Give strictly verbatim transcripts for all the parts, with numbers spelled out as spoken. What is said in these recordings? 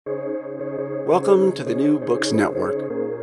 Welcome to the New Books Network.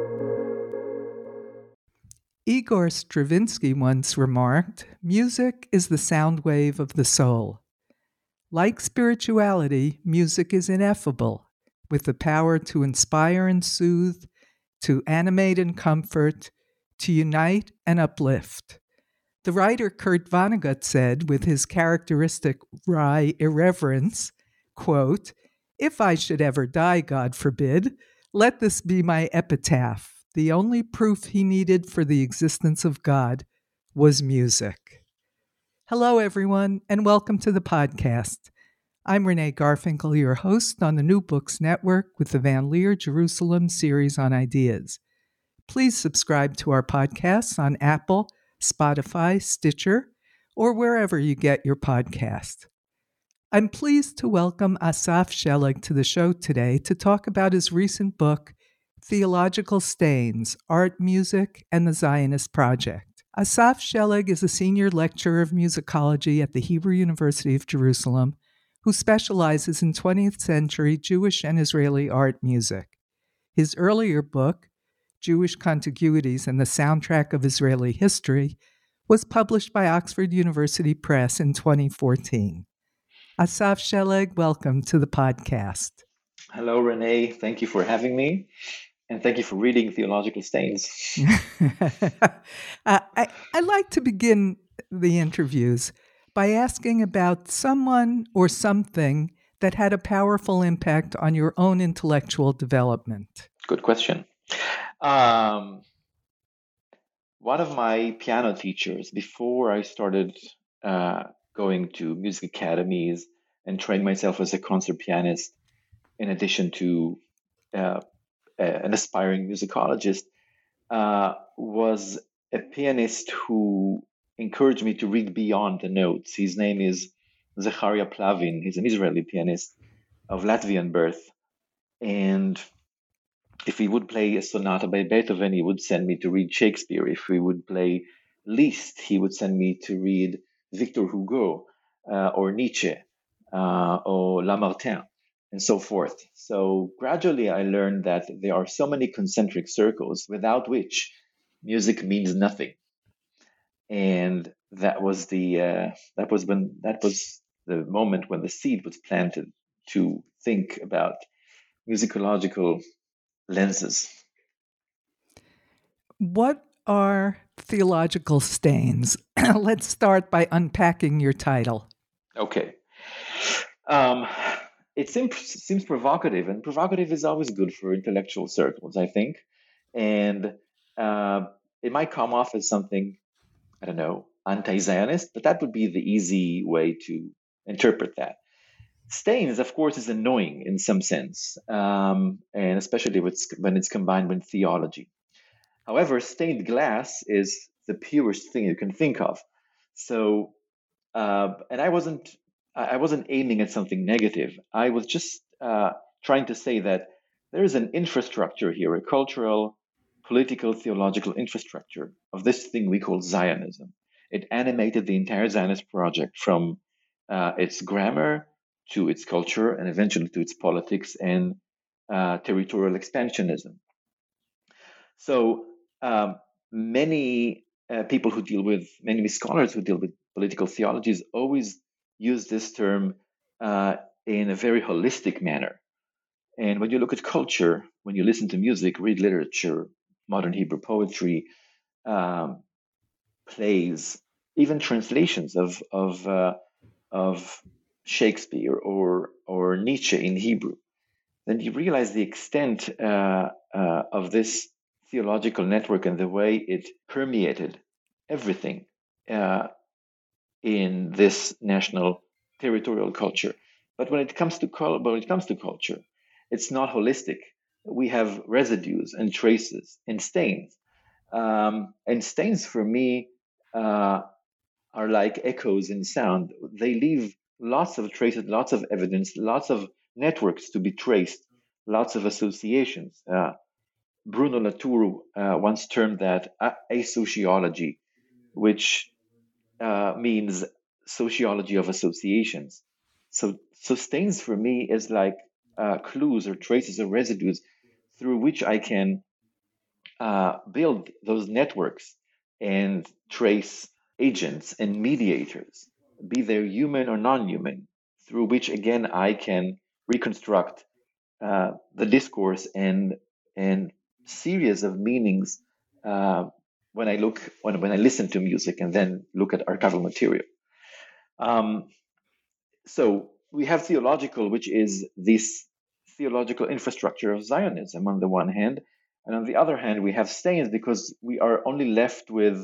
Igor Stravinsky once remarked, "Music is the sound wave of the soul." Like spirituality, music is ineffable, with the power to inspire and soothe, to animate and comfort, to unite and uplift. The writer Kurt Vonnegut said, with his characteristic wry irreverence, quote, "If I should ever die, God forbid, let this be my epitaph. The only proof he needed for the existence of God was music." Hello, everyone, and welcome to the podcast. I'm Renee Garfinkel, your host on the New Books Network with the Van Leer Jerusalem series on ideas. Please subscribe to our podcasts on Apple, Spotify, Stitcher, or wherever you get your podcast. I'm pleased to welcome Asaf Shelig to the show today to talk about his recent book, Theological Stains, Art, Music, and the Zionist Project. Asaf Shelig is a senior lecturer of musicology at the Hebrew University of Jerusalem, who specializes in twentieth century Jewish and Israeli art music. His earlier book, Jewish Contiguities and the Soundtrack of Israeli History, was published by Oxford University Press in twenty fourteen. Asaf Shelig, welcome to the podcast. Hello, Renee. Thank you for having me. And thank you for reading Theological Stains. uh, I, I like to begin the interviews by asking about someone or something that had a powerful impact on your own intellectual development. Good question. Um, one of my piano teachers, before I started uh, going to music academies and train myself as a concert pianist, in addition to uh, an aspiring musicologist, uh, was a pianist who encouraged me to read beyond the notes. His name is Zecharia Plavin. He's an Israeli pianist of Latvian birth. And if he would play a sonata by Beethoven, he would send me to read Shakespeare. If he would play Liszt, he would send me to read Victor Hugo uh, or Nietzsche uh, or Lamartine, and so forth. So gradually I learned that there are so many concentric circles without which music means nothing. And that was the uh, that was when that was the moment when the seed was planted to think about musicological lenses. What are theological stains? Let's start by unpacking your title. Okay. Um, it seems, seems provocative, and provocative is always good for intellectual circles, I think. And uh, it might come off as something, I don't know, anti-Zionist, but that would be the easy way to interpret that. Stains, of course, is annoying in some sense, um, and especially when it's, when it's combined with theology. However, stained glass is the purest thing you can think of. So, uh, and I wasn't, I wasn't aiming at something negative. I was just uh, trying to say that there is an infrastructure here, a cultural, political, theological infrastructure of this thing we call Zionism. It animated the entire Zionist project from uh, its grammar to its culture and eventually to its politics and uh, territorial expansionism. So um, many uh, people who deal with, many scholars who deal with political theologies always use this term uh, in a very holistic manner. And when you look at culture, when you listen to music, read literature, modern Hebrew poetry, um, plays, even translations of of uh, of Shakespeare or or Nietzsche in Hebrew, then you realize the extent uh, uh, of this theological network and the way it permeated everything uh, in this national territorial culture. But when it comes to when it comes to culture, it's not holistic. We have residues and traces and stains. Um, and stains for me uh, are like echoes in sound. They leave lots of traces, lots of evidence, lots of networks to be traced, lots of associations. Uh, Bruno Latour uh, once termed that asociology, which uh, means sociology of associations. So, so stains for me is like uh, clues or traces or residues through which I can uh, build those networks and trace agents and mediators, be they human or non-human, through which again I can reconstruct uh, the discourse and and series of meanings uh, when I look when, when I listen to music and then look at archival material. Um, so we have theological, which is this theological infrastructure of Zionism on the one hand, and on the other hand, we have stains because we are only left with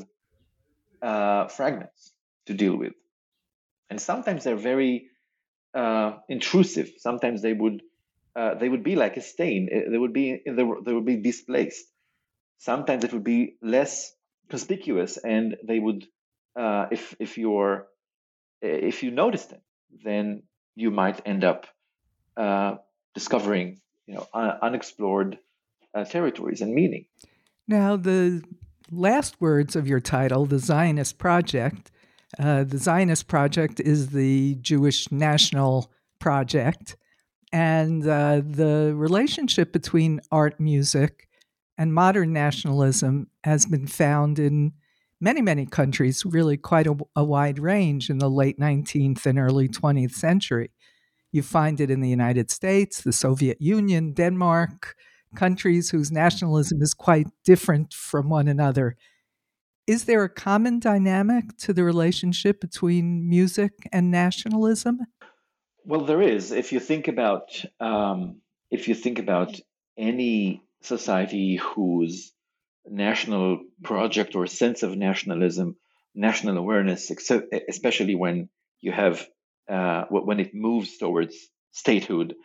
uh, fragments to deal with, and sometimes they're very uh, intrusive. Sometimes they would uh, they would be like a stain. They would be they would be displaced. Sometimes it would be less conspicuous, and they would uh, if if you're if you notice them, then you might end up uh, discovering, you know, un- unexplored uh, territories and meaning. Now, the last words of your title, the Zionist Project, uh, the Zionist Project is the Jewish National Project, and uh, the relationship between art, music, and modern nationalism has been found in many, many countries, really quite a, a wide range in the late nineteenth and early twentieth century. You find it in the United States, the Soviet Union, Denmark, countries whose nationalism is quite different from one another. Is there a common dynamic to the relationship between music and nationalism? Well, there is. If you think about um, if you think about any society whose national project or sense of nationalism, national awareness, especially when you have uh, when it moves towards statehood,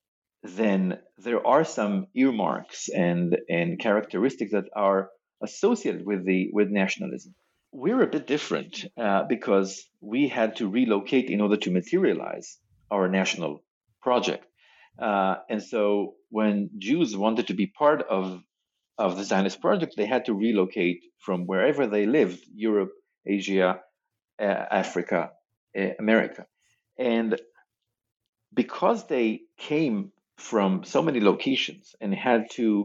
then there are some earmarks and and characteristics that are associated with the with nationalism. We're a bit different uh, because we had to relocate in order to materialize our national project, uh, and so when Jews wanted to be part of of the Zionist project, they had to relocate from wherever they lived: Europe, Asia, uh, Africa, uh, America, and because they came from so many locations and had to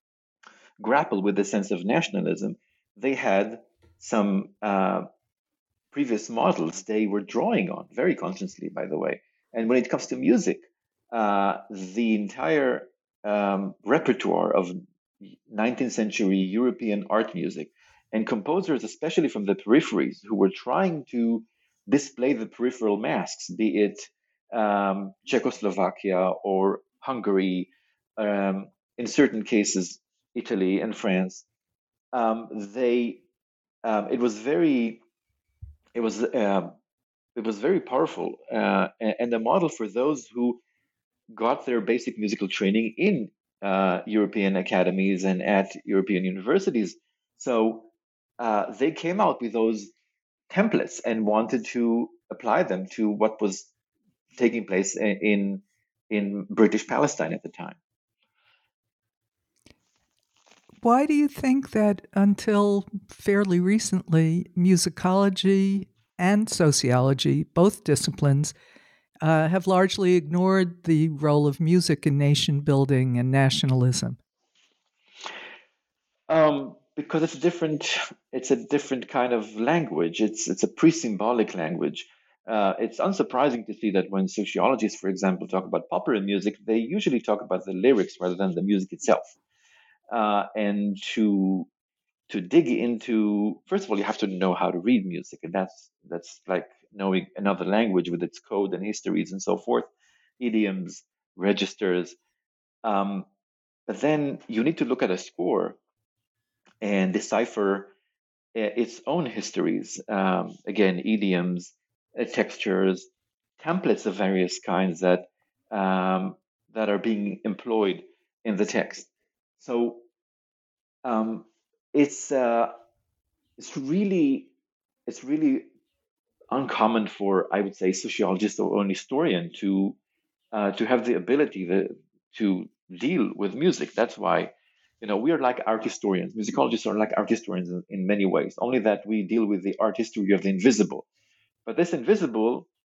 grapple with the sense of nationalism, they had some uh, previous models they were drawing on, very consciously, by the way. And when it comes to music, uh, the entire um, repertoire of nineteenth century European art music and composers, especially from the peripheries, who were trying to display the peripheral masks, be it um, Czechoslovakia or Hungary, um, in certain cases, Italy and France, um, they um, it was very it was uh, it was very powerful uh, and a model for those who got their basic musical training in uh, European academies and at European universities. So uh, they came out with those templates and wanted to apply them to what was taking place in in British Palestine at the time. Why do you think that until fairly recently, musicology and sociology, both disciplines, uh, have largely ignored the role of music in nation building and nationalism? Um, because it's a different, it's a different kind of language. It's it's a pre-symbolic language. Uh, it's unsurprising to see that when sociologists, for example, talk about popular music, they usually talk about the lyrics rather than the music itself. Uh, and to to dig into, first of all, you have to know how to read music, and that's that's like knowing another language with its code and histories and so forth, idioms, registers. Um, but then you need to look at a score and decipher its own histories. Um, again, idioms, uh, textures, templates of various kinds that um, that are being employed in the text. So um, it's uh, it's really it's really uncommon for, I would say, sociologist or an historian to uh, to have the ability to, to deal with music. That's why, you know, we are like art historians. Musicologists are like art historians in, in many ways, only that we deal with the art history of the invisible. But this invisible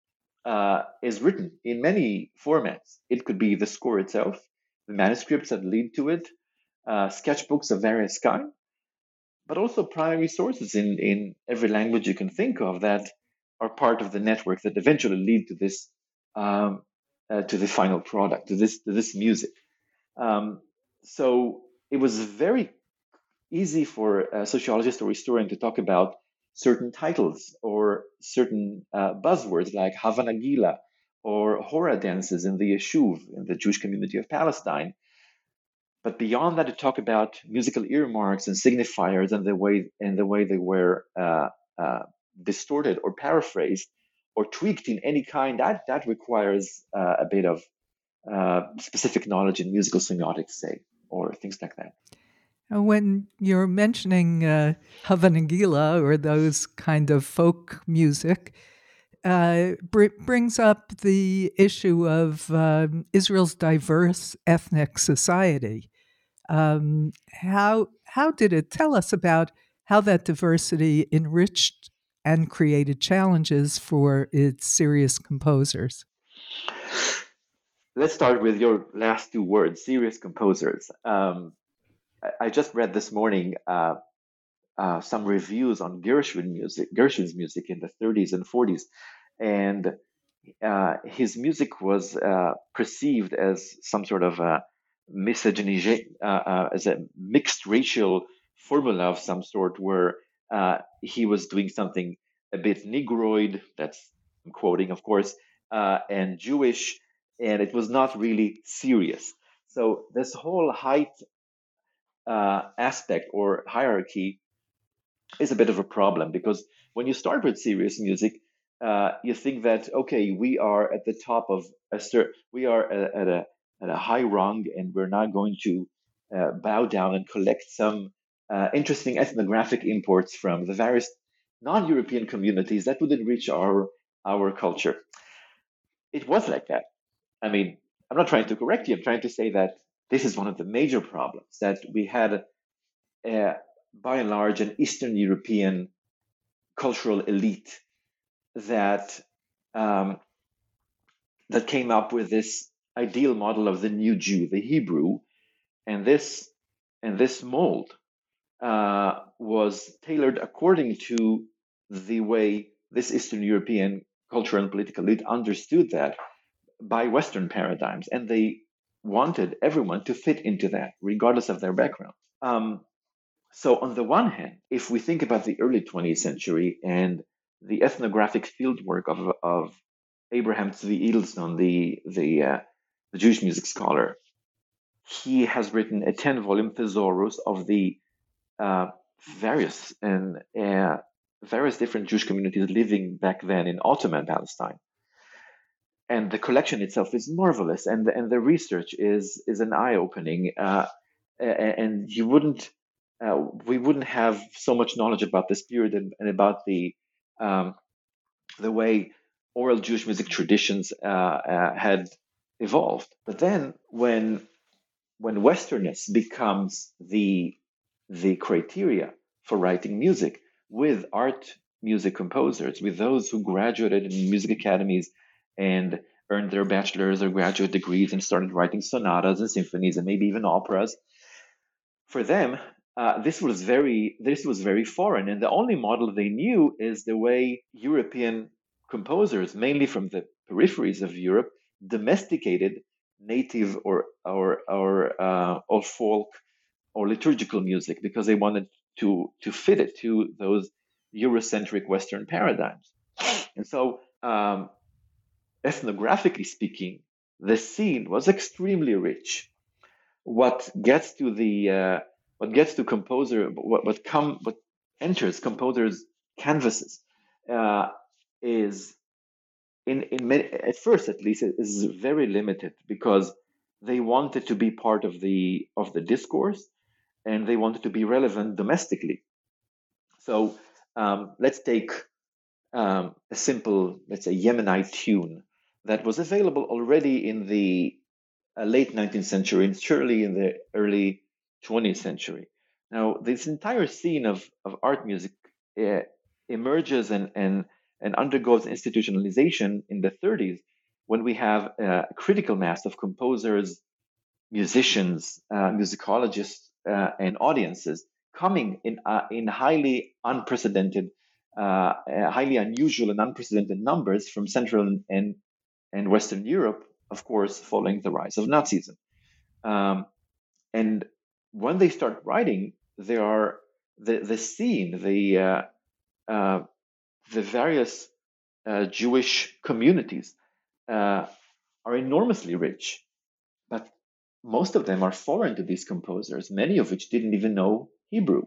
uh, is written in many formats. It could be the score itself, the manuscripts that lead to it, uh, sketchbooks of various kinds, but also primary sources in, in every language you can think of that are part of the network that eventually lead to this um, uh, to the final product, to this to this music. Um, so it was very easy for a sociologist or historian to talk about certain titles or certain uh, buzzwords like Hava Nagila or Hora dances in the Yeshuv, in the Jewish community of Palestine. But beyond that, to talk about musical earmarks and signifiers and the way and the way they were uh, uh, distorted or paraphrased or tweaked in any kind, that that requires uh, a bit of uh, specific knowledge in musical semiotics, say, or things like that. When you're mentioning uh, Hava Nagila or those kind of folk music, uh, br- brings up the issue of um, Israel's diverse ethnic society. Um, how how did it tell us about how that diversity enriched and created challenges for its serious composers? Let's start with your last two words, serious composers. Um, I, I just read this morning uh, uh, some reviews on Gershwin music, Gershwin's music in the thirties and forties, and uh, his music was uh, perceived as some sort of a misogyny, uh, uh, as a mixed racial formula of some sort, where uh, he was doing something a bit Negroid. That's I'm quoting, of course, uh, and Jewish, and it was not really serious. So this whole height uh, aspect or hierarchy is a bit of a problem because when you start with serious music, uh, you think that okay, we are at the top of a certain, we are at, at a at a high rung, and we're not going to uh, bow down and collect some uh, interesting ethnographic imports from the various non-European communities that would enrich our our culture. It was like that. I mean, I'm not trying to correct you. I'm trying to say that this is one of the major problems that we had, uh, by and large, an Eastern European cultural elite that um, that came up with this ideal model of the new Jew, the Hebrew, and this and this mold uh, was tailored according to the way this Eastern European cultural and political elite understood that by Western paradigms, and they wanted everyone to fit into that, regardless of their background. Um, so, on the one hand, if we think about the early twentieth century and the ethnographic fieldwork of, of Abraham Tzvi Edelson, the the, uh, the Jewish music scholar, he has written a ten-volume thesaurus of the uh, various and uh, various different Jewish communities living back then in Ottoman Palestine. And the collection itself is marvelous, and and the research is is an eye opening. Uh, and you wouldn't, uh, we wouldn't have so much knowledge about this period and, and about the um, the way oral Jewish music traditions uh, uh, had evolved. But then, when when Westernness becomes the the criteria for writing music, with art music composers, with those who graduated in music academies and earned their bachelor's or graduate degrees and started writing sonatas and symphonies and maybe even operas, for them, uh, this was very this was very foreign, and the only model they knew is the way European composers, mainly from the peripheries of Europe, domesticated native or or or uh, or folk or liturgical music because they wanted to to fit it to those Eurocentric Western paradigms. And so, um, ethnographically speaking, the scene was extremely rich. What gets to the uh, what gets to composer what what come what enters composers' canvases uh, is in in many, at first at least is very limited because they wanted to be part of the of the discourse and they wanted to be relevant domestically. So um, let's take um, a simple, let's say, Yemenite tune that was available already in the uh, late nineteenth century and surely in the early twentieth century. Now, this entire scene of, of art music uh, emerges and, and and undergoes institutionalization in the thirties, when we have a critical mass of composers, musicians, uh, musicologists, uh, and audiences coming in uh, in highly unprecedented, uh, uh, highly unusual and unprecedented numbers from Central and and Western Europe, of course, following the rise of Nazism. Um, and when they start writing, there are the the scene, the uh, uh, the various uh, Jewish communities uh, are enormously rich, but most of them are foreign to these composers, many of which didn't even know Hebrew.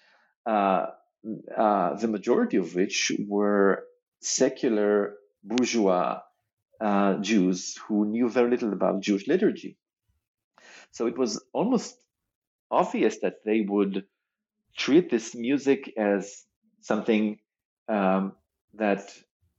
Uh, uh, the majority of which were secular bourgeois uh, Jews who knew very little about Jewish liturgy. So it was almost obvious that they would treat this music as something um, that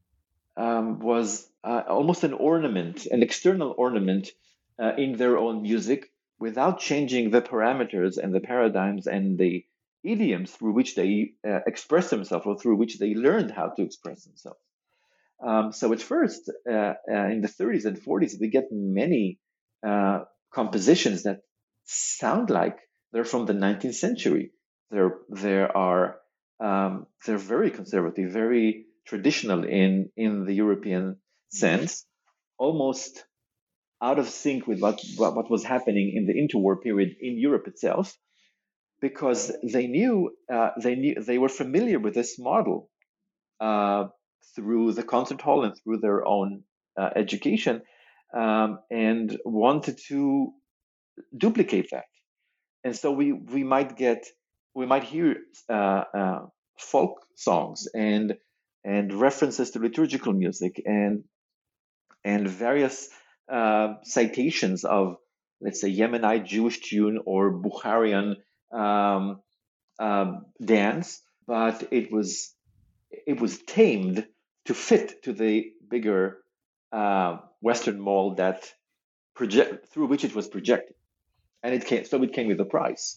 um, was uh, almost an ornament, an external ornament uh, in their own music, without changing the parameters and the paradigms and the idioms through which they uh, express themselves, or through which they learned how to express themselves. Um, so at first, uh, uh, in the thirties and forties, we get many uh, compositions that sound like they're from the nineteenth century. There, there are um, they're very conservative, very traditional in in the European sense, almost out of sync with what what, what was happening in the interwar period in Europe itself, because they knew uh, they knew they were familiar with this model uh, through the concert hall and through their own uh, education, um, and wanted to duplicate that. And so we we might get we might hear uh, uh, folk songs and and references to liturgical music and and various uh, citations of, let's say, Yemenite Jewish tune or Bukharian um, uh, dance, but it was it was tamed to fit to the bigger uh, Western mold that project through which it was projected, and it came. So it came with a price.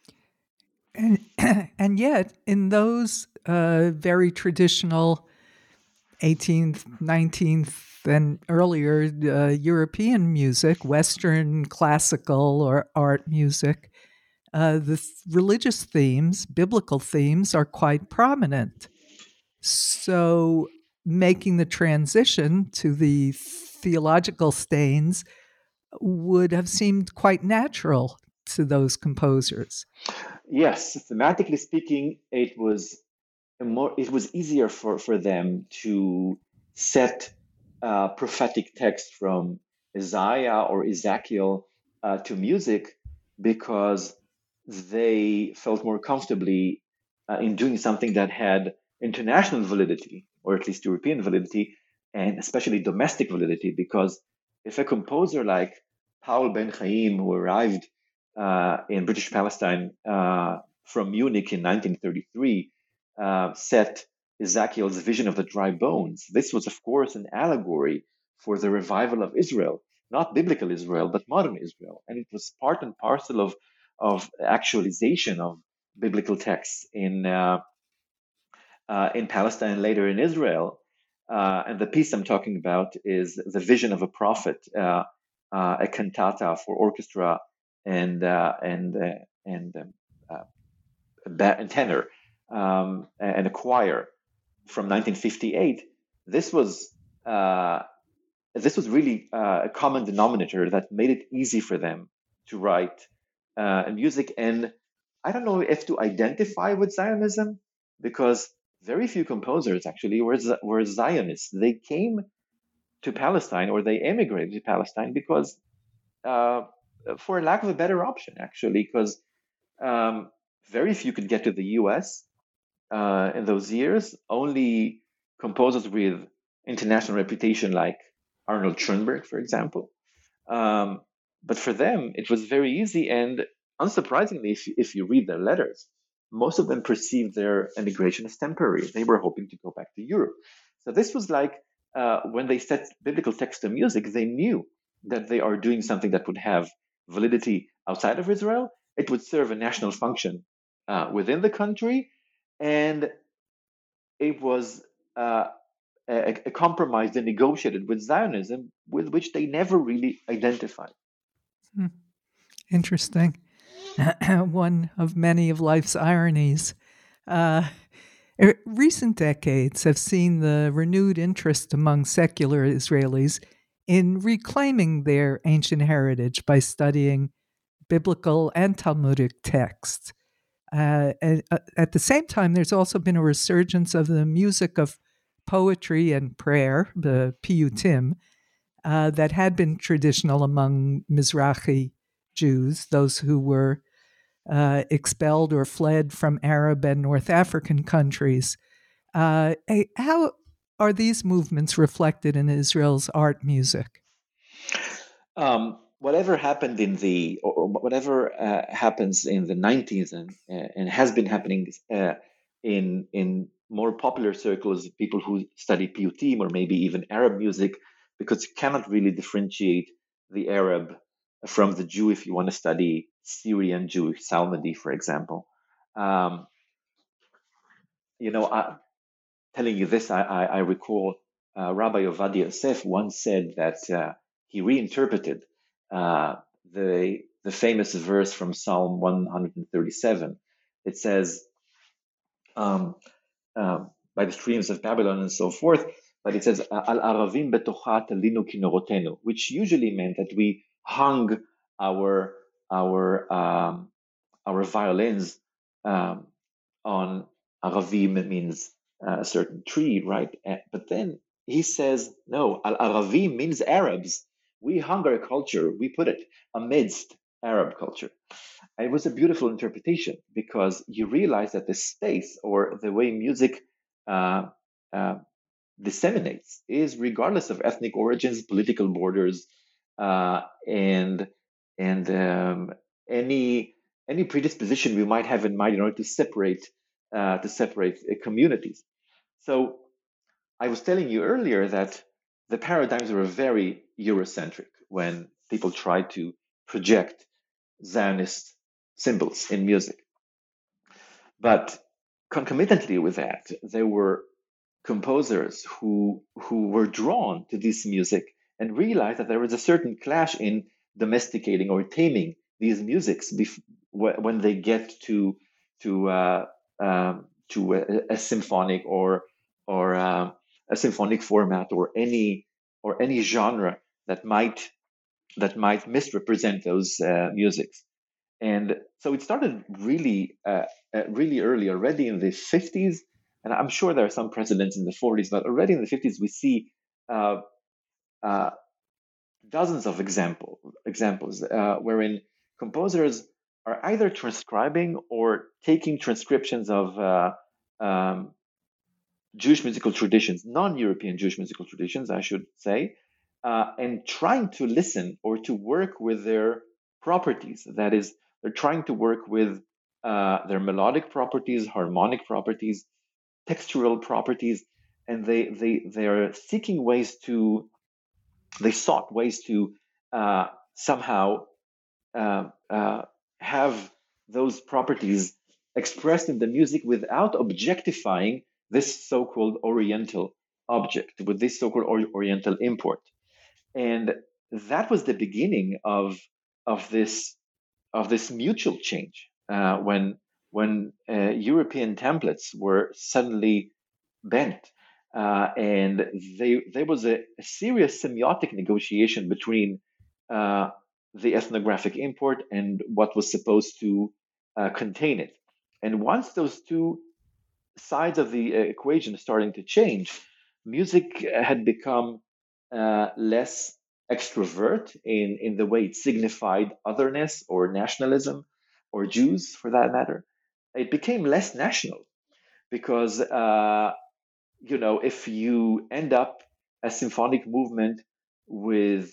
And and yet, in those uh, very traditional eighteenth, nineteenth, and earlier uh, European music, Western classical or art music, uh, the th- religious themes, biblical themes, are quite prominent. So making the transition to the theological stains would have seemed quite natural to those composers. Yes, thematically speaking, it was a more it was easier for, for them to set uh, prophetic text from Isaiah or Ezekiel uh, to music, because they felt more comfortably uh, in doing something that had international validity, or at least European validity, and especially domestic validity. Because if a composer like Paul Ben Chaim, who arrived uh, in British Palestine uh, from Munich in nineteen thirty-three, uh, set Ezekiel's vision of the dry bones, this was, of course, an allegory for the revival of Israel, not biblical Israel, but modern Israel. And it was part and parcel of, of actualization of biblical texts in, uh, uh, in Palestine and later in Israel. Uh, and the piece I'm talking about is The Vision of a Prophet, uh, uh, a cantata for orchestra and, uh, and, uh, and, um, uh, and tenor, um, and a choir from nineteen fifty-eight. This was uh, this was really uh, a common denominator that made it easy for them to write uh, music. And I don't know if to identify with Zionism, because very few composers actually were, were Zionists. They came to Palestine, or they emigrated to Palestine because, uh, for lack of a better option, actually, because um, very few could get to the U S uh, in those years. Only composers with international reputation, like Arnold Schoenberg, for example. Um, but for them, it was very easy. And unsurprisingly, if, if you read their letters, most of them perceived their emigration as temporary. They were hoping to go back to Europe. So this was like uh, when they set biblical text to music, they knew that they are doing something that would have validity outside of Israel. It would serve a national function uh, within the country. And it was uh, a, a compromise they negotiated with Zionism, with which they never really identified. Hmm. Interesting. One of many of life's ironies. Uh, recent decades have seen the renewed interest among secular Israelis in reclaiming their ancient heritage by studying biblical and Talmudic texts. Uh, and, uh, at the same time, there's also been a resurgence of the music of poetry and prayer, the piyutim, uh, that had been traditional among Mizrahi Jews, those who were uh, expelled or fled from Arab and North African countries. Uh, how are these movements reflected in Israel's art music? Um, whatever happened in the, or whatever uh, happens in the nineties and uh, and has been happening uh, in in more popular circles, people who study piyutim or maybe even Arab music, because you cannot really differentiate the Arab from the Jew if you want to study Syrian Jewish psalmody, for example. Um, you know, I, telling you this, I, I, I recall uh, Rabbi Ovadia Yosef once said that uh, he reinterpreted uh, the the famous verse from Psalm one thirty-seven. It says, um, uh, by the streams of Babylon and so forth, but it says, Al Aravim betocha talinu kinorotenu, which usually meant that we hung our our um, our violins um, on Aravim means uh, a certain tree, right? Uh, but then he says, no, Al Aravim means Arabs. We hung our culture, we put it amidst Arab culture. And it was a beautiful interpretation because you realize that the space or the way music uh, uh, disseminates is regardless of ethnic origins, political borders, uh, and and um, any any predisposition we might have in mind in order to separate uh, to separate uh, communities. So I was telling you earlier that the paradigms were very Eurocentric when people tried to project Zionist symbols in music. But concomitantly with that, there were composers who who were drawn to this music and realized that there was a certain clash in domesticating or taming these musics bef- when they get to to uh, um, to a, a symphonic or or uh, a symphonic format or any or any genre that might that might misrepresent those uh, musics. And so it started really, uh, uh, really early, already in the fifties. And I'm sure there are some precedents in the forties, but already in the fifties, we see uh, uh, dozens of example, examples uh, wherein composers are either transcribing or taking transcriptions of uh, um, Jewish musical traditions, non-European Jewish musical traditions, I should say, uh, and trying to listen or to work with their properties. That is, they're trying to work with uh, their melodic properties, harmonic properties, textural properties, and they they they are seeking ways to they sought ways to uh, somehow uh, uh, have those properties expressed in the music without objectifying this so-called Oriental object, with this so-called or- Oriental import. And that was the beginning of of this of this mutual change uh, when when uh, European templates were suddenly bent. Uh, and they, there was a, a serious semiotic negotiation between uh, the ethnographic import and what was supposed to uh, contain it. And once those two sides of the uh, equation starting to change, music had become uh, less extrovert in, in the way it signified otherness or nationalism or Jews for that matter. It became less national because uh, you know, if you end up a symphonic movement with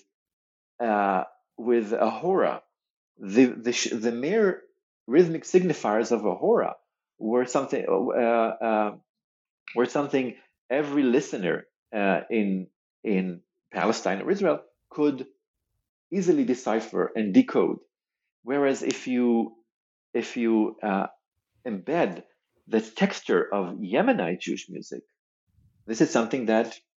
uh, with a hora, the the, the mere rhythmic signifiers of a hora were something uh, uh, were something every listener uh, in in Palestine or Israel could easily decipher and decode. Whereas if you if you uh, embed the texture of Yemenite Jewish music, this is something that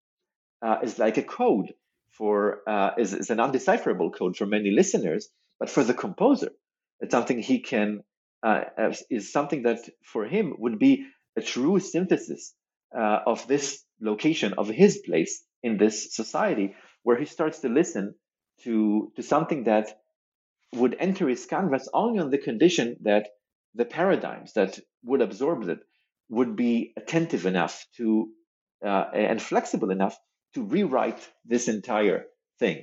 uh, is like a code for uh, is, is an undecipherable code for many listeners, but for the composer, it's something he can uh, is something that for him would be a true synthesis uh, of this location of his place in this society, where he starts to listen to to something that would enter his canvas only on the condition that the paradigms that would absorb it would be attentive enough to uh, and flexible enough to rewrite this entire thing.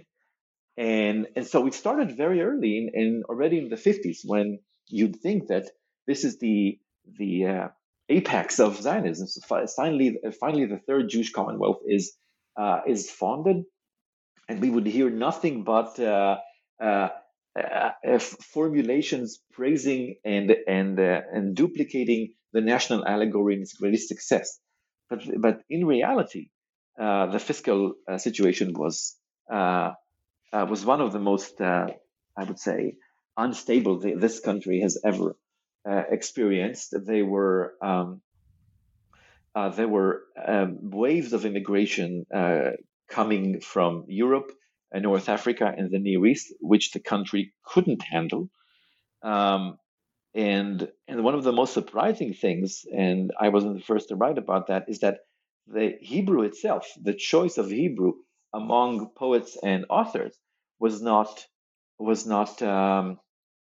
And and so it started very early in, in already in the fifties, when you'd think that this is the the uh, apex of Zionism. So finally, finally, the third Jewish Commonwealth is uh, is founded, and we would hear nothing but uh, uh, uh, formulations praising and and uh, and duplicating the national allegory and its greatest success. But but in reality, uh, the fiscal uh, situation was uh, uh, was one of the most, uh, I would say, unstable th- this country has ever uh, experienced. They were um, uh, there were um, waves of immigration uh, coming from Europe, uh, North Africa, and the Near East, which the country couldn't handle. Um, and and one of the most surprising things, and I wasn't the first to write about that, is that the Hebrew itself, the choice of Hebrew among poets and authors, was not was not um,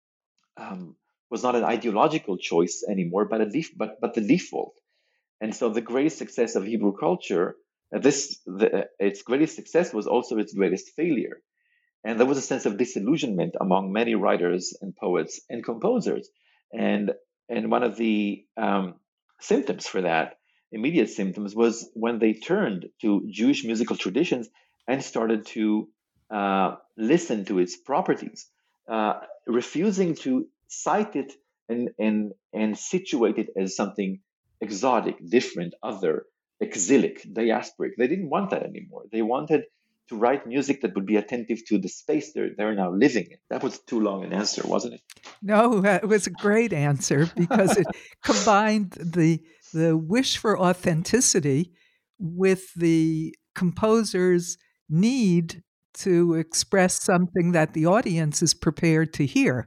um, was not an ideological choice anymore, but a def- but but the default. And so the greatest success of Hebrew culture, uh, this the, uh, its greatest success was also its greatest failure. And there was a sense of disillusionment among many writers and poets and composers. And and one of the um, symptoms for that, immediate symptoms, was when they turned to Jewish musical traditions and started to uh, listen to its properties, uh, refusing to cite it and and and situate it as something exotic, different, other, exilic, diasporic. They didn't want that anymore. They wanted to write music that would be attentive to the space they're, they're now living in. That was too long an answer, wasn't it? No, uh, it was a great answer because it combined the the wish for authenticity with the composer's need to express something that the audience is prepared to hear.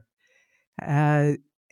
Uh,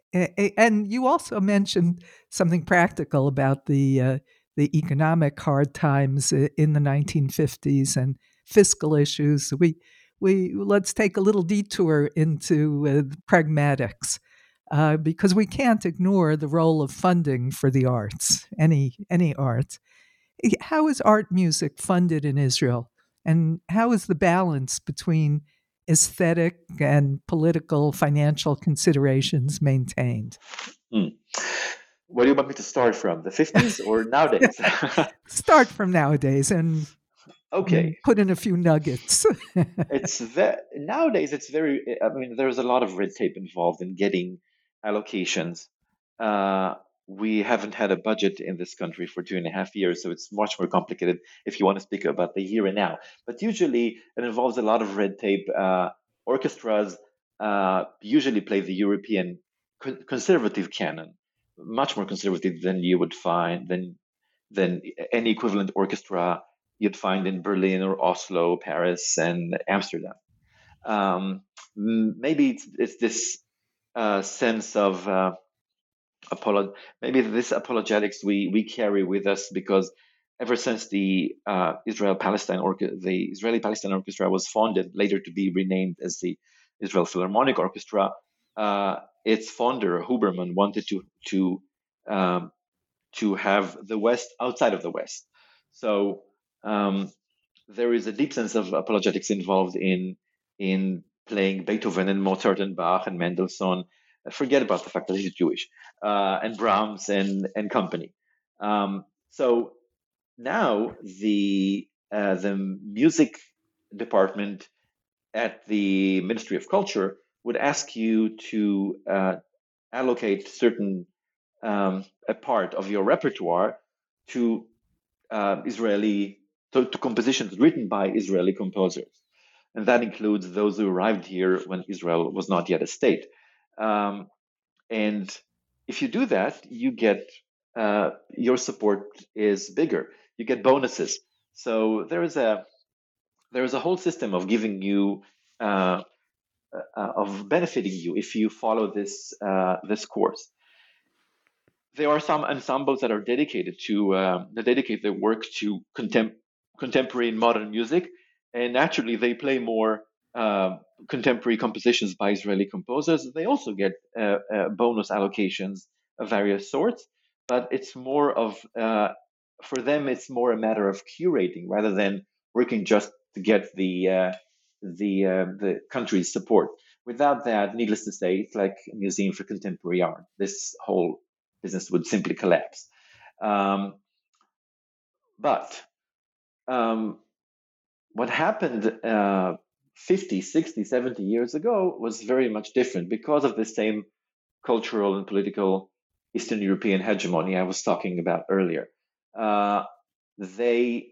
and you also mentioned something practical about the uh, the economic hard times in the nineteen fifties and fiscal issues. We we let's take a little detour into uh, the pragmatics, uh, because we can't ignore the role of funding for the arts, any any art. How is art music funded in Israel, and how is the balance between aesthetic and political financial considerations maintained? Hmm. Where do you want me to start from? The fifties or nowadays? Start from nowadays and Okay. put in a few nuggets. It's ve- nowadays it's very. I mean, there's a lot of red tape involved in getting allocations. Uh, we haven't had a budget in this country for two and a half years, so it's much more complicated if you want to speak about the here and now. But usually, it involves a lot of red tape. Uh, orchestras uh, usually play the European co- conservative canon, much more conservative than you would find than than any equivalent orchestra you'd find in Berlin or Oslo, Paris, and Amsterdam. Um, maybe it's, it's this uh, sense of uh, apolog- maybe this apologetics we we carry with us, because ever since the uh, Israel Palestine Orchestra, the Israeli Palestine Orchestra was founded, later to be renamed as the Israel Philharmonic Orchestra, uh, its founder Huberman wanted to to um, to have the West outside of the West. So um, there is a deep sense of apologetics involved in in playing Beethoven and Mozart and Bach and Mendelssohn. Forget about the fact that he's Jewish, uh, and Brahms and and company. Um, so now the uh, the music department at the Ministry of Culture would ask you to uh, allocate certain um, a part of your repertoire to uh, Israeli to, to compositions written by Israeli composers, and that includes those who arrived here when Israel was not yet a state. Um, and if you do that, you get uh, your support is bigger. You get bonuses. So there is a there is a whole system of giving you uh, uh, of benefiting you if you follow this uh, this course. There are some ensembles that are dedicated to uh, that dedicate their work to contem- contemporary and modern music, and naturally they play more uh, contemporary compositions by Israeli composers. They also get uh, uh, bonus allocations of various sorts, but it's more of uh, for them it's more a matter of curating rather than working just to get the uh, the uh, the country's support. Without that, needless to say, it's like a museum for contemporary art. This whole business would simply collapse. Um, but um, what happened uh, fifty, sixty, seventy years ago was very much different because of the same cultural and political Eastern European hegemony I was talking about earlier. Uh, they,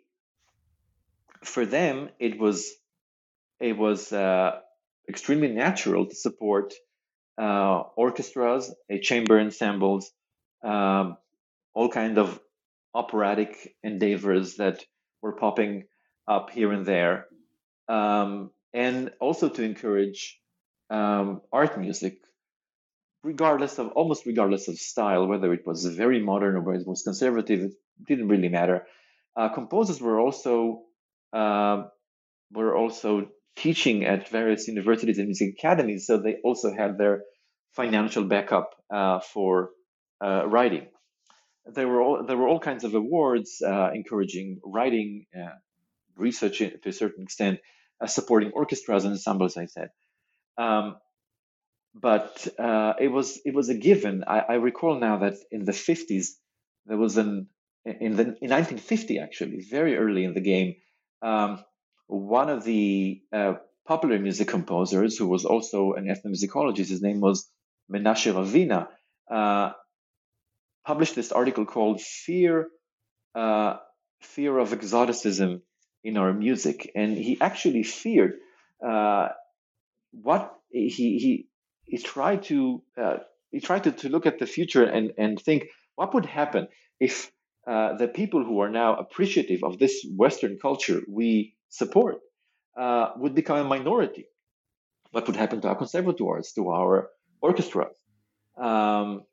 for them, it was it was uh, extremely natural to support uh, orchestras, a chamber ensembles, um, all kind of operatic endeavors that were popping up here and there, um, and also to encourage um, art music, regardless of almost regardless of style, whether it was very modern or whether it was conservative, it didn't really matter. Uh, composers were also uh, were also teaching at various universities and music academies, so they also had their financial backup uh, for uh, writing. There were all there were all kinds of awards uh, encouraging writing, uh, research to a certain extent, uh, supporting orchestras and ensembles. I said, um, but uh, it was it was a given. I, I recall now that in the fifties there was an in the in nineteen fifty actually, very early in the game, um, one of the uh, popular music composers who was also an ethnomusicologist. His name was Menashe Ravina. Uh, published this article called "Fear." Uh, fear of exoticism in our music, and he actually feared uh, what he he he tried to uh, he tried to, to look at the future and and think what would happen if uh, the people who are now appreciative of this Western culture we support uh, would become a minority. What would happen to our conservatoires, to our orchestras? Um,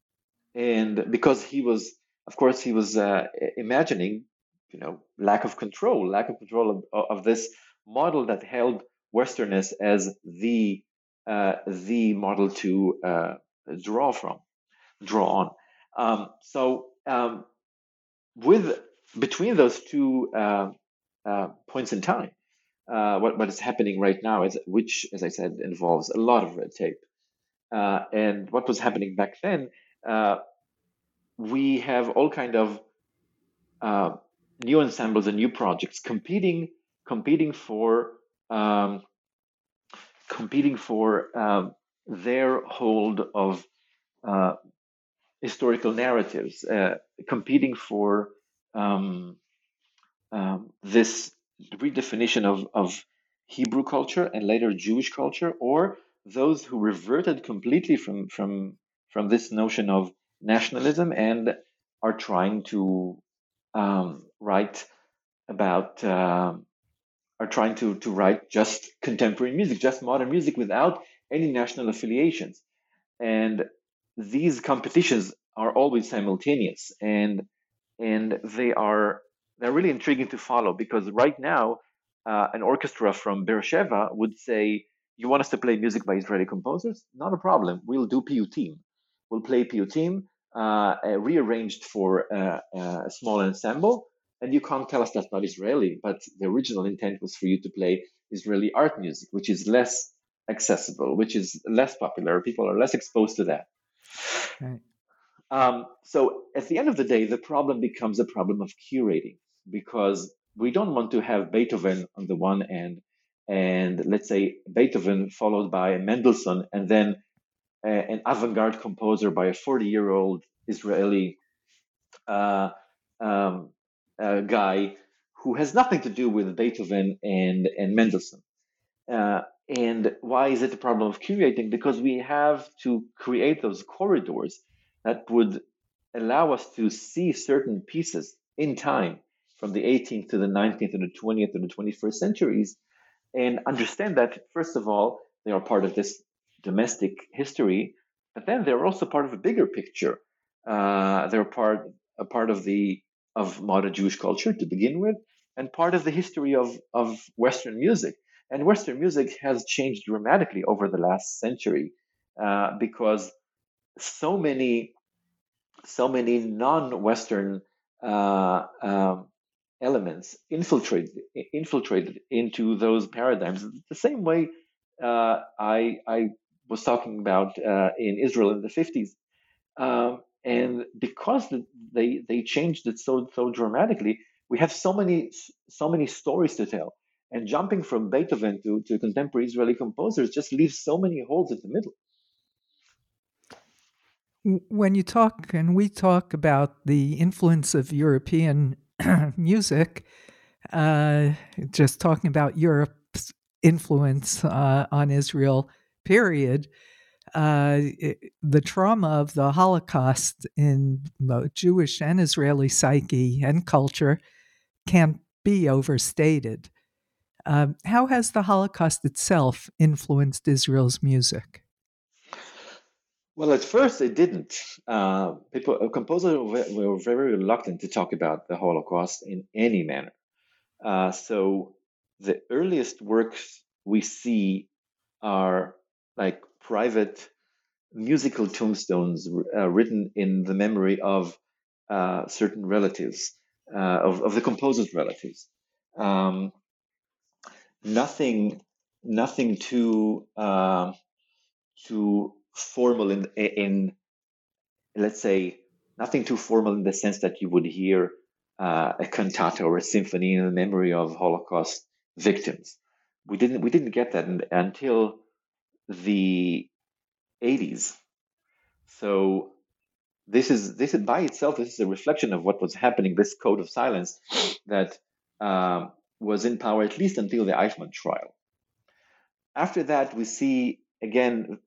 and because he was, of course, he was uh, imagining, you know, lack of control, lack of control of, of this model that held Westerness as the uh, the model to uh, draw from, draw on. Um, so um, with between those two uh, uh, points in time, uh, what what is happening right now is, which, as I said, involves a lot of red tape, uh, and what was happening back then. Uh, we have all kind of uh, new ensembles and new projects competing competing for um, competing for um, their hold of uh, historical narratives, uh, competing for um, um, this redefinition of, of Hebrew culture and later Jewish culture, or those who reverted completely from from from this notion of nationalism and are trying to um, write about uh, are trying to to write just contemporary music, just modern music without any national affiliations. And these competitions are always simultaneous, and and they are they're really intriguing to follow because right now uh, an orchestra from Beersheba would say, "You want us to play music by Israeli composers? Not a problem. We'll do piyutim. We'll play piyutim, uh, uh, rearranged for uh, uh, a small ensemble, and you can't tell us that's not Israeli. But the original intent was for you to play Israeli art music, which is less accessible, which is less popular. People are less exposed to that." Right. Um, so at the end of the day, the problem becomes a problem of curating because we don't want to have Beethoven on the one end, and let's say Beethoven followed by Mendelssohn, and then uh, an avant-garde composer by a forty-year-old Israeli uh, um, uh, guy who has nothing to do with Beethoven and and Mendelssohn. Uh, and why is it a problem of curating? Because we have to create those corridors that would allow us to see certain pieces in time from the eighteenth to the nineteenth to the twentieth to the twenty-first centuries, and understand that, first of all, they are part of this domestic history, but then they're also part of a bigger picture. Uh, they're part a part of the of modern Jewish culture to begin with, and part of the history of, of Western music. And Western music has changed dramatically over the last century uh, because so many so many non-Western uh, um, elements infiltrated infiltrated into those paradigms. The same way uh, I I was talking about uh, in Israel in the fifties, um, and because they they changed it so so dramatically, we have so many so many stories to tell. And jumping from Beethoven to, to contemporary Israeli composers just leaves so many holes in the middle. When you talk, and we talk about the influence of European music, uh, just talking about Europe's influence uh, on Israel, period, uh, it, the trauma of the Holocaust in both Jewish and Israeli psyche and culture can't be overstated. Um, how has the Holocaust itself influenced Israel's music? Well, at first it didn't. Uh, people, composers were very reluctant to talk about the Holocaust in any manner. Uh, so the earliest works we see are like private musical tombstones uh, written in the memory of uh, certain relatives, uh, of, of the composer's relatives. Um, nothing, nothing too uh, too formal in in let's say nothing too formal in the sense that you would hear uh, a cantata or a symphony in the memory of Holocaust victims. We didn't we didn't get that in, until the eighties. So this is this is by itself this is a reflection of what was happening. This code of silence that um, was in power at least until the Eichmann trial. After that, we see again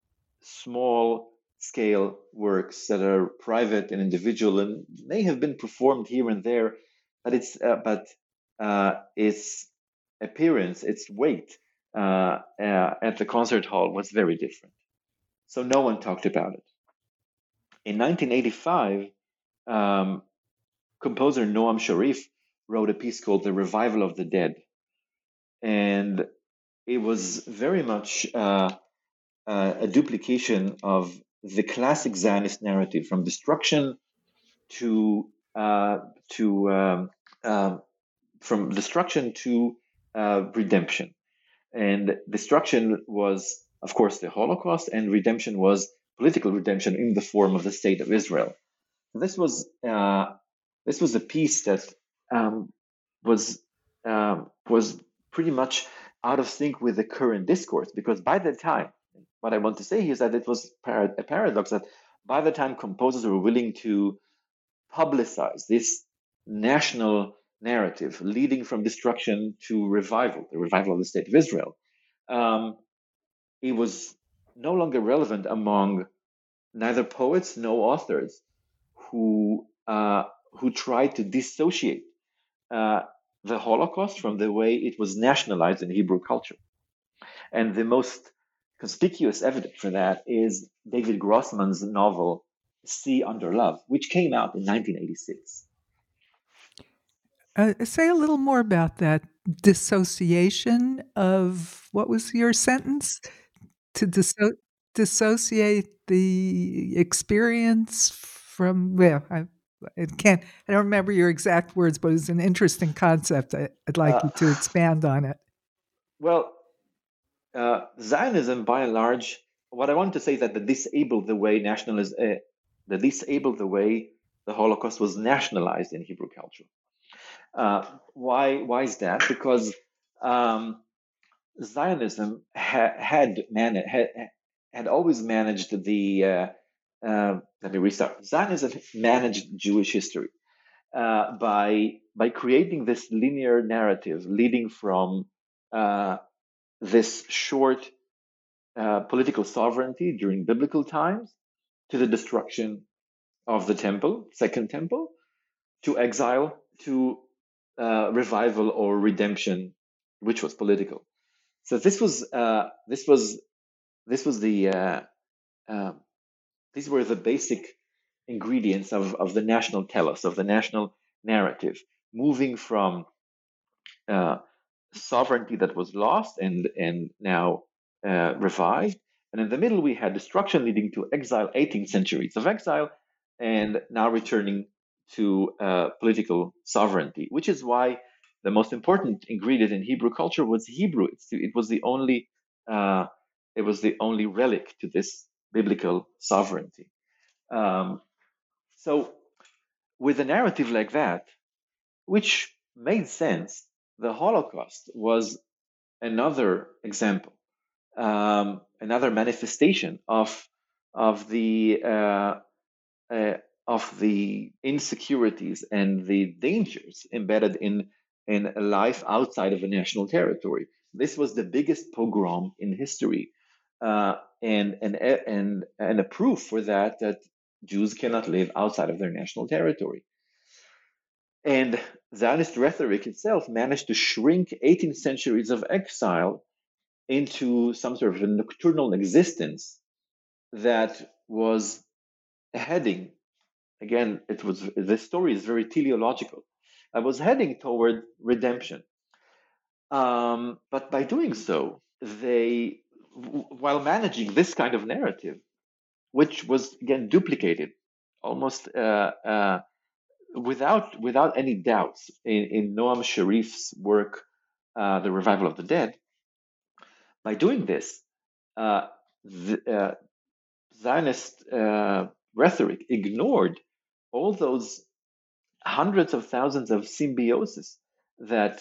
small scale works that are private and individual and may have been performed here and there, but it's uh, but uh, its appearance, its weight uh, uh, at the concert hall was very different. So no one talked about it. In nineteen eighty-five, um, composer Noam Sharif wrote a piece called "The Revival of the Dead," and it was very much uh, uh, a duplication of the classic Zionist narrative, from destruction to uh, to um, um, from destruction to uh, redemption. And destruction was, of course, the Holocaust, and redemption was political redemption in the form of the State of Israel. This was uh, this was a piece that um, was um, was pretty much out of sync with the current discourse, because by the time, what I want to say here is that it was a paradox that by the time composers were willing to publicize this national narrative leading from destruction to revival, the revival of the State of Israel, um, it was no longer relevant among neither poets nor authors who uh, who tried to dissociate uh, the Holocaust from the way it was nationalized in Hebrew culture. And the most conspicuous evidence for that is David Grossman's novel Sea Under Love, which came out in nineteen eighty-six. Uh, say a little more about that dissociation of, what was your sentence? To disso- dissociate the experience from, well, I, it can't, I don't remember your exact words, but it's an interesting concept. I, I'd like uh, you to expand on it. Well, uh, Zionism, by and large, what I want to say is that the disabled the way nationalism, uh, the disabled the way the Holocaust was nationalized in Hebrew culture. Uh, why? Why is that? Because um, Zionism ha- had man- had had always managed the. Uh, uh, let me restart. Zionism managed Jewish history uh, by by creating this linear narrative leading from uh, this short uh, political sovereignty during biblical times to the destruction of the temple, Second Temple, to exile, to uh, revival or redemption, which was political. So this was uh, this was this was the uh, uh, these were the basic ingredients of, of the national telos, of the national narrative, moving from uh, sovereignty that was lost and and now uh, revived. And in the middle, we had destruction leading to exile, eighteen centuries of exile, and now returning to uh, political sovereignty, which is why the most important ingredient in Hebrew culture was Hebrew. It's, it was the only uh, it was the only relic to this biblical sovereignty. Um, so, with a narrative like that, which made sense, the Holocaust was another example, um, another manifestation of of the uh, uh, of the insecurities and the dangers embedded in in a life outside of a national territory. This was the biggest pogrom in history, uh, and and and and a proof for that that Jews cannot live outside of their national territory. And Zionist rhetoric itself managed to shrink eighteen centuries of exile into some sort of a nocturnal existence that was heading, again, it was the story is very teleological. I was heading toward redemption. Um, but by doing so, they, w- while managing this kind of narrative, which was again duplicated almost uh, uh, without without any doubts in, in Noam Sharif's work, uh, The Revival of the Dead. By doing this, uh, the, uh, Zionist uh, rhetoric ignored all those hundreds of thousands of symbiosis that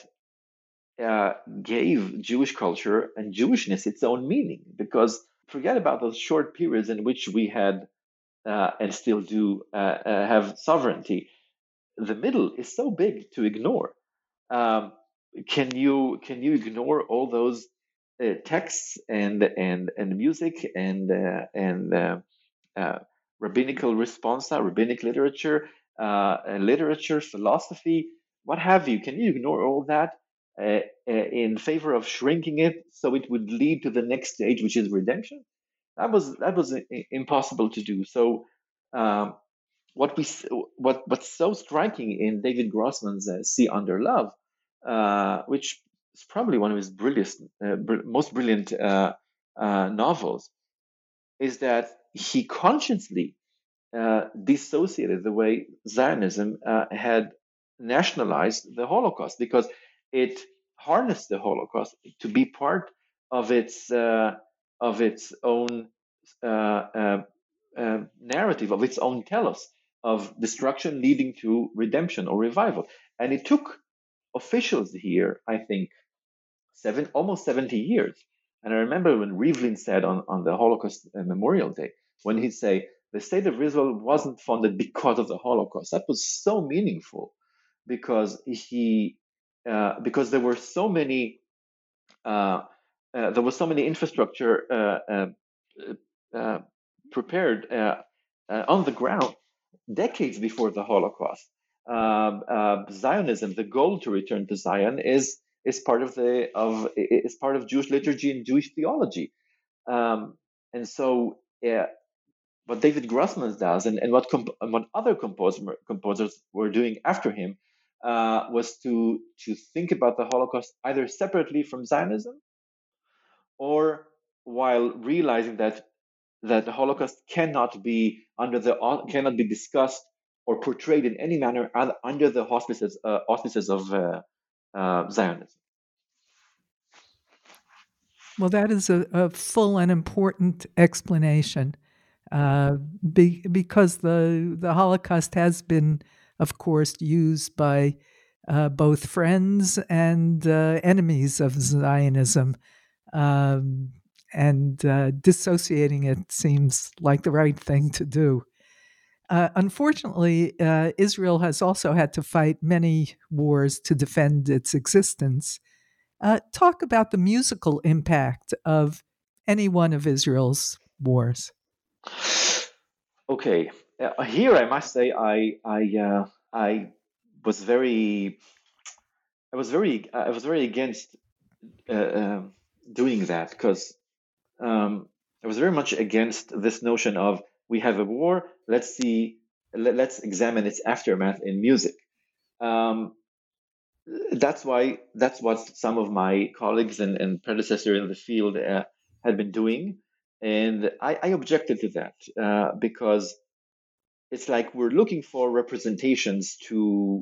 uh, gave Jewish culture and Jewishness its own meaning. Because forget about those short periods in which we had uh, and still do uh, uh, have sovereignty. The middle is so big to ignore. Um, can you can you ignore all those uh, texts and and and music and uh, and uh, uh, rabbinical responsa, rabbinic literature, uh, uh, literature, philosophy, what have you? Can you ignore all that uh, uh, in favor of shrinking it so it would lead to the next stage, which is redemption? That was that was i- impossible to do. So. Um, what we what what's so striking in David Grossman's uh, See Under Love, uh, which is probably one of his brilliant, uh, br- most brilliant uh, uh, novels, is that he consciously uh, dissociated the way Zionism uh, had nationalized the Holocaust, because it harnessed the Holocaust to be part of its uh, of its own uh, uh, uh, narrative, of its own telos of destruction leading to redemption or revival. And it took officials here, I think, seven almost seventy years. And I remember when Rivlin said on, on the Holocaust Memorial Day, when he'd say, the state of Israel wasn't founded because of the Holocaust. That was so meaningful, because he uh, because there were so many uh, uh, there was so many infrastructure uh, uh, uh, prepared uh, uh, on the ground decades before the Holocaust. Um, uh, Zionism, the goal to return to Zion, is is part of the of is part of Jewish liturgy and Jewish theology, um, and so yeah, what David Grossman does, and, and what comp- and what other composer, composers were doing after him, uh, was to to think about the Holocaust either separately from Zionism, or while realizing that that the Holocaust cannot be under the cannot be discussed or portrayed in any manner under the auspices uh, auspices of uh, uh, Zionism. Well, that is a, a full and important explanation, uh, be, because the the Holocaust has been, of course, used by uh, both friends and uh, enemies of Zionism. Um, and uh, dissociating it seems like the right thing to do. Uh, unfortunately, uh, Israel has also had to fight many wars to defend its existence. Uh, talk about the musical impact of any one of Israel's wars. Okay, uh, here I must say I I uh, I was very I was very I was very against uh, um doing that because um, I was very much against this notion of we have a war. Let's see. Let, let's examine its aftermath in music. Um, that's why that's what some of my colleagues and, and predecessors in the field uh, had been doing, and I, I objected to that uh, because it's like we're looking for representations to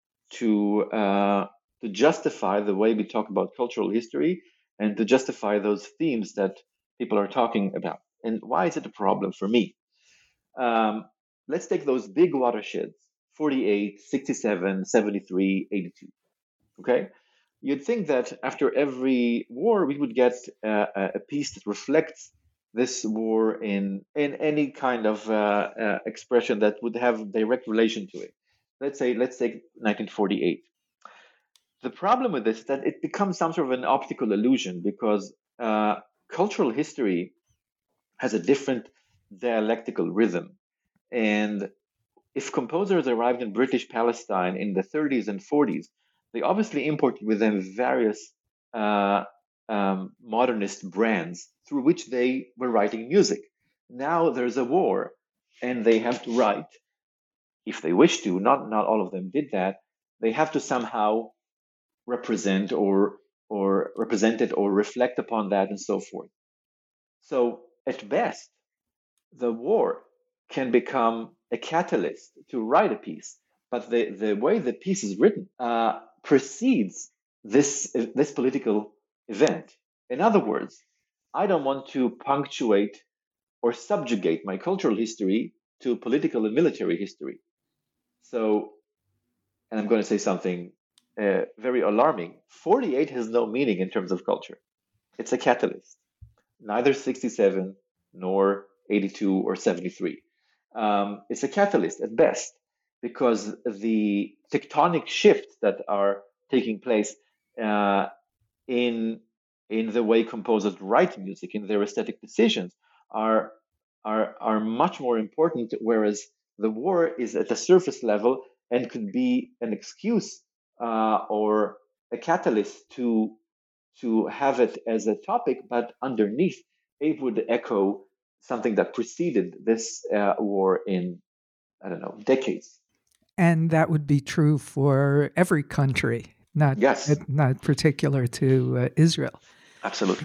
to uh, to justify the way we talk about cultural history and to justify those themes that people are talking about. And why is it a problem for me? Um, let's take those big watersheds: forty-eight, sixty-seven, seventy-three, eighty-two. Okay, you'd think that after every war we would get uh, a piece that reflects this war in in any kind of uh, uh, expression that would have direct relation to it. Let's say let's take nineteen forty-eight. The problem with this is that it becomes some sort of an optical illusion because uh, cultural history has a different dialectical rhythm. And if composers arrived in British Palestine in the thirties and forties, they obviously imported with them various uh, um, modernist brands through which they were writing music. Now there's a war, and they have to write, if they wish to, not, not all of them did that, they have to somehow represent or or represent it or reflect upon that and so forth. So at best, the war can become a catalyst to write a piece, but the, the way the piece is written uh, precedes this this political event. In other words, I don't want to punctuate or subjugate my cultural history to political and military history. So, and I'm going to say something uh, very alarming. forty-eight has no meaning in terms of culture. It's a catalyst. Neither sixty-seven nor eighty-two or seventy-three. Um, it's a catalyst at best because the tectonic shifts that are taking place uh, in in the way composers write music, in their aesthetic decisions, are are are much more important. Whereas the war is at a surface level and could be an excuse uh, or a catalyst to to have it as a topic, but underneath it would echo something that preceded this uh, war in, I don't know, decades. And that would be true for every country, not Yes, not particular to uh, Israel. absolutely.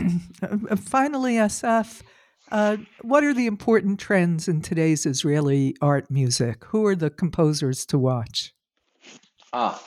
Finally, Asaf, uh, what are the important trends in today's Israeli art music? Who are the composers to watch? Ah,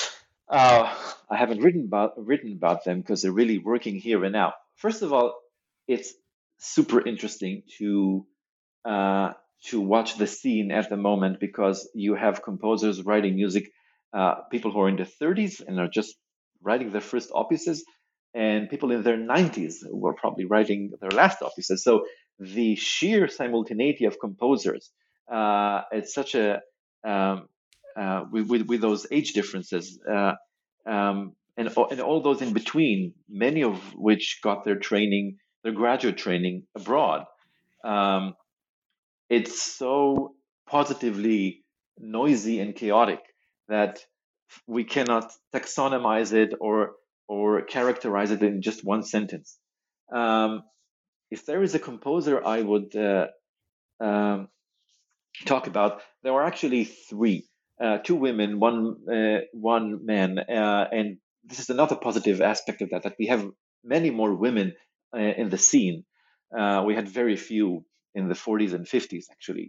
uh, I haven't written about written about them because they're really working here and now. First of all, it's super interesting to uh, to watch the scene at the moment because you have composers writing music, uh, people who are in their thirties and are just writing their first opuses, and people in their nineties who are probably writing their last opuses. So the sheer simultaneity of composers, uh, it's such a um, uh, with, with, with those age differences, uh, um, and and all those in between, many of which got their training, their graduate training abroad. Um, it's so positively noisy and chaotic that we cannot taxonomize it or or characterize it in just one sentence. Um, if there is a composer I would uh, um, talk about, there are actually three: uh, two women, one uh, one man, uh, and this is another positive aspect of that. That we have many more women uh, in the scene. Uh, we had very few in the forties and fifties, actually.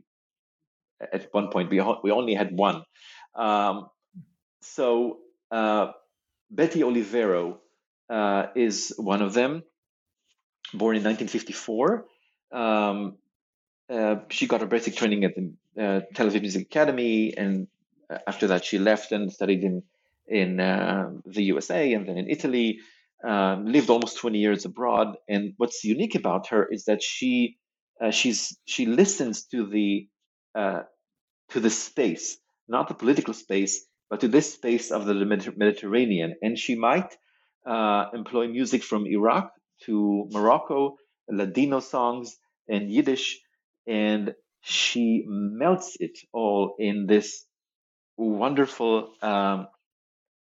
At one point, we we only had one. Um, so uh, Betty Olivero uh, is one of them, born in nineteen fifty-four. Um, uh, she got her basic training at the uh, Tel Aviv Music Academy, and after that, she left and studied in in uh, the U S A and then in Italy. Um, lived almost twenty years abroad, and what's unique about her is that she uh, she's she listens to the uh, to the space, not the political space, but to this space of the Mediterranean. And she might uh, employ music from Iraq to Morocco, Ladino songs, and Yiddish, and she melts it all in this wonderful um,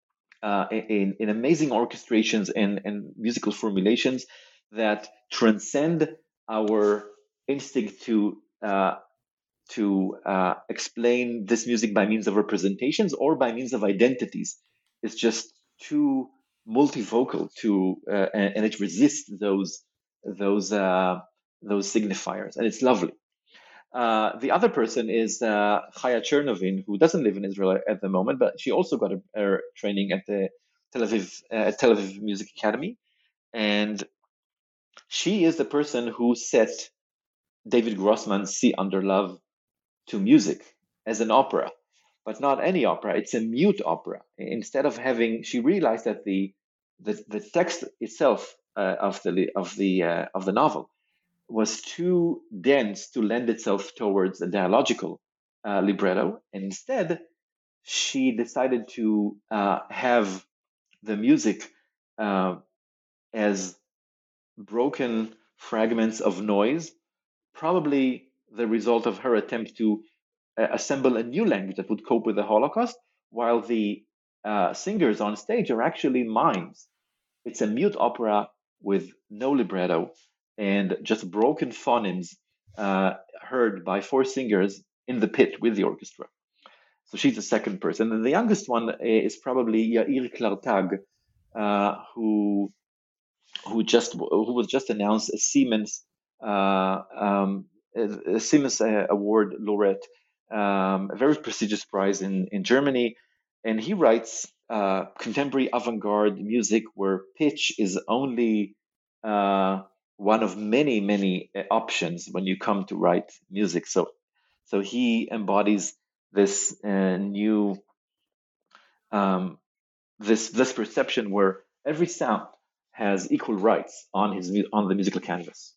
uh, in, in amazing orchestrations and, and musical formulations that transcend our instinct to uh, to uh, explain this music by means of representations or by means of identities. It's just too multivocal to, uh, and, and it resists those those uh, those signifiers, and it's lovely. Uh, the other person is uh, Chaya Chernovin, who doesn't live in Israel at the moment, but she also got a, a training at the Tel Aviv uh, Tel Aviv Music Academy, and she is the person who set David Grossman's "See Under Love" to music as an opera, but not any opera. It's a mute opera. Instead of having, she realized that the the, the text itself uh, of the of the uh, of the novel was too dense to lend itself towards a dialogical uh, libretto, and instead she decided to uh, have the music uh, as broken fragments of noise, probably the result of her attempt to uh, assemble a new language that would cope with the Holocaust, while the uh, singers on stage are actually mimes. It's a mute opera with no libretto and just broken phonemes uh, heard by four singers in the pit with the orchestra. So she's the second person. And the youngest one is probably Yair Klartag, uh, who who just who was just announced a Siemens uh, um, a Siemens uh, Award laureate, um, a very prestigious prize in in Germany, and he writes uh, contemporary avant-garde music where pitch is only uh, one of many many options when you come to write music. So so he embodies this uh, new um, this this perception where every sound has equal rights on his on the musical canvas.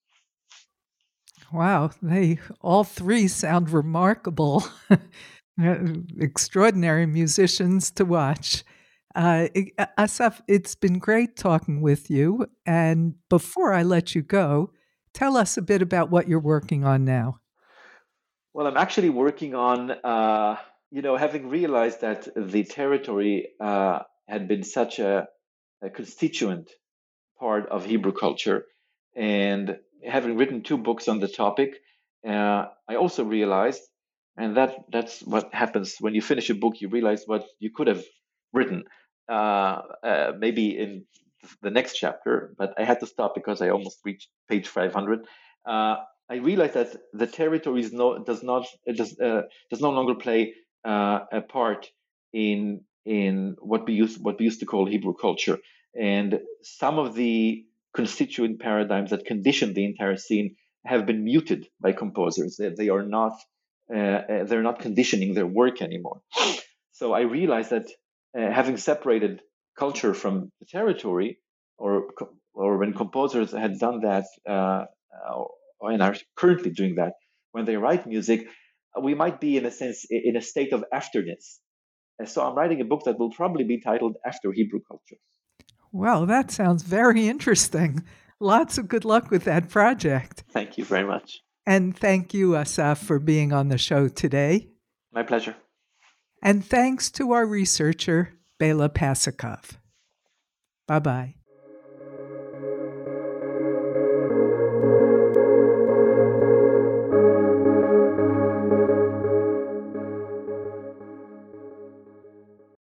Wow, they all three sound remarkable. Extraordinary musicians to watch. Uh, Asaf, it's been great talking with you. And before I let you go, tell us a bit about what you're working on now. Well, I'm actually working on, uh, you know, having realized that the territory uh, had been such a, a constituent part of Hebrew culture, and having written two books on the topic, uh, I also realized, and that that's what happens when you finish a book, you realize what you could have written, uh, uh, maybe in the next chapter, but I had to stop because I almost reached page five hundred. Uh, I realized that the territory is no, does not it does uh, does no longer play uh, a part in in what we used what we used to call Hebrew culture, and some of the constituent paradigms that condition the entire scene have been muted by composers. They, they are not uh, they're not conditioning their work anymore. So I realized that uh, having separated culture from the territory, or or when composers had done that, uh, or, and are currently doing that, when they write music, we might be in a sense in a state of afterness. And so I'm writing a book that will probably be titled After Hebrew Culture. Well, that sounds very interesting. Lots of good luck with that project. Thank you very much. And thank you, Asaf, for being on the show today. My pleasure. And thanks to our researcher, Bela Pasikov. Bye-bye.